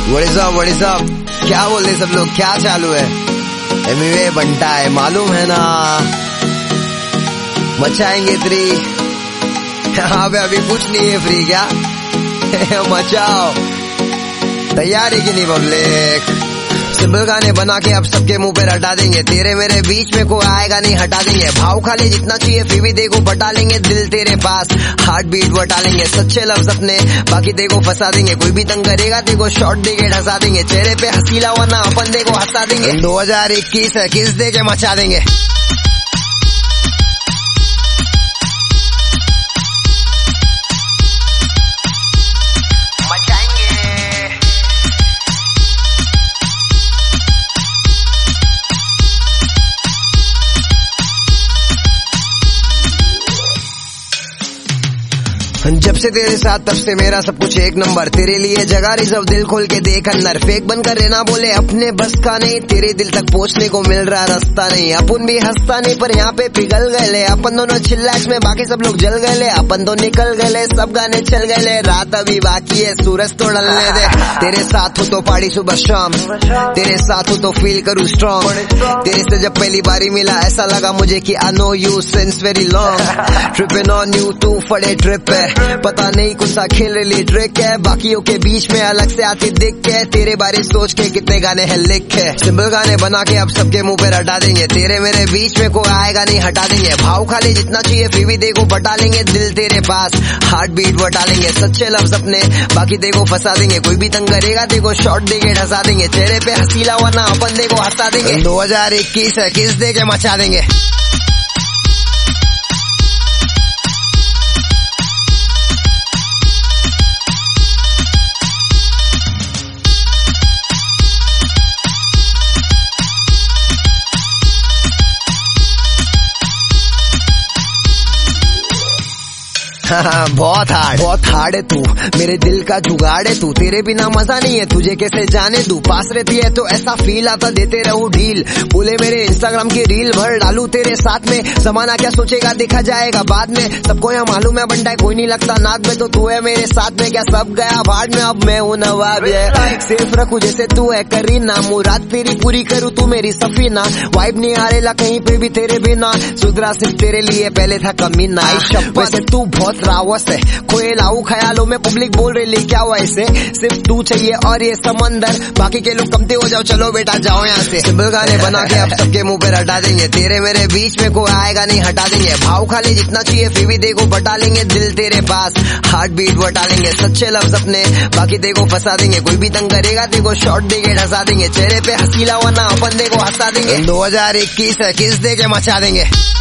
What is up? क्या बोल रहे सब लोग, क्या चालू है? एमिवे बनता है, मालूम है ना, मचाएंगे 3। यहाँ पे अभी कुछ नहीं है फ्री, क्या मचाओ, तैयारी की नहीं पब्लिक। सिंपल गाने बना के अब सबके मुंह पे हटा देंगे, तेरे मेरे बीच में कोई आएगा नहीं, हटा देंगे। भाव खाली जितना चाहिए फिर भी देखो बटा लेंगे, दिल तेरे पास हार्ट बीट बटा लेंगे। सच्चे लफ्ज अपने बाकी देखो फंसा देंगे, कोई भी तंग करेगा देखो शॉर्ट देके ढसा देंगे। चेहरे पे हंसी लावाना अपन देखो हंसा देंगे। 2021 है, किस दे के मचा देंगे। जब से तेरे साथ तब से मेरा सब कुछ एक नंबर, तेरे लिए जगह रिजर्व, दिल खोल के देख अंदर। फेक बनकर रहना बोले अपने बस का नहीं, तेरे दिल तक पहुंचने को मिल रहा रास्ता नहीं। अपन भी हंसता नहीं पर यहाँ पे पिघल गए, अपन दोनों चिल्लाच में बाकी सब लोग जल गए। अपन तो निकल गए, सब गाने चल गए, रात अभी बाकी है, सूरज तो ढलने दे। तेरे साथ हो तो पार्टी सुबह शाम, तेरे साथ हो तो फील करूँ स्ट्रॉन्ग। तेरे से जब पहली बारी मिला ऐसा लगा मुझे कि I know you since very long. Tripping on you, तू फड़े ट्रिप है, पता नहीं कौन सा खेल रही ट्रिक है। बाकियों के बीच में अलग से आती दिख के, तेरे बारे सोच के कितने गाने हैं लिख है। सिंपल गाने बना के अब सबके मुंह पे हटा देंगे, तेरे मेरे बीच में कोई आएगा नहीं, हटा देंगे। भाव खाली जितना चाहिए फिर भी देखो बटा लेंगे, दिल तेरे पास हार्ट बीट बटा लेंगे। सच्चे लफ्ज अपने बाकी देखो फंसा देंगे, कोई भी तंग करेगा देखो शॉर्ट देके ढसा देंगे। चेहरे पे हंसी लावाना अपन देखो हंसा देंगे। 2021 है, किस दे के मचा देंगे। बहुत हार्ड है तू, मेरे दिल का जुगाड़ है तू, तेरे बिना मजा नहीं है, तुझे कैसे जाने तू। पास रहती है तो ऐसा फील आता, देते रहूं ढील, बोले मेरे इंस्टाग्राम की रील भर डालू तेरे साथ में। समाना क्या सोचेगा देखा जाएगा बाद में, सबको यहाँ मालूम है बंटा कोई नहीं लगता नाक में, तो तू है मेरे साथ में। क्या सब गया भाड़ में, अब मैं हूँ नवाब है। सेफ रखू जैसे तू है करीना, मुराद तेरी पूरी करूँ तू मेरी सफीना। वाइब नहीं आ रेला कहीं पे भी तेरे बिना, सुधरा सिर्फ तेरे लिए पहले था कमीना। वैसे तू बहुत रावस है, खोए लाऊ ख्यालों में पब्लिक बोल रही क्या हुआ ऐसे। सिर्फ तू चाहिए और ये समंदर, बाकी के लोग कमते हो जाओ, चलो बेटा जाओ यहाँ से। सिंपल गाने बना के अब सबके मुंह पे हटा देंगे, तेरे मेरे बीच में कोई आएगा नहीं, हटा देंगे। भाव खाली जितना चाहिए फिर भी देखो बटा लेंगे, दिल तेरे पास हार्ट बीट बटा लेंगे। सच्चे लफ्ज अपने बाकी देखो फंसा देंगे, कोई भी तंग करेगा देखो शॉर्ट देके ढसा देंगे। चेहरे पे हंसी लावाना अपन देखो हंसा देंगे। 2021 है, किस दे के मचा देंगे।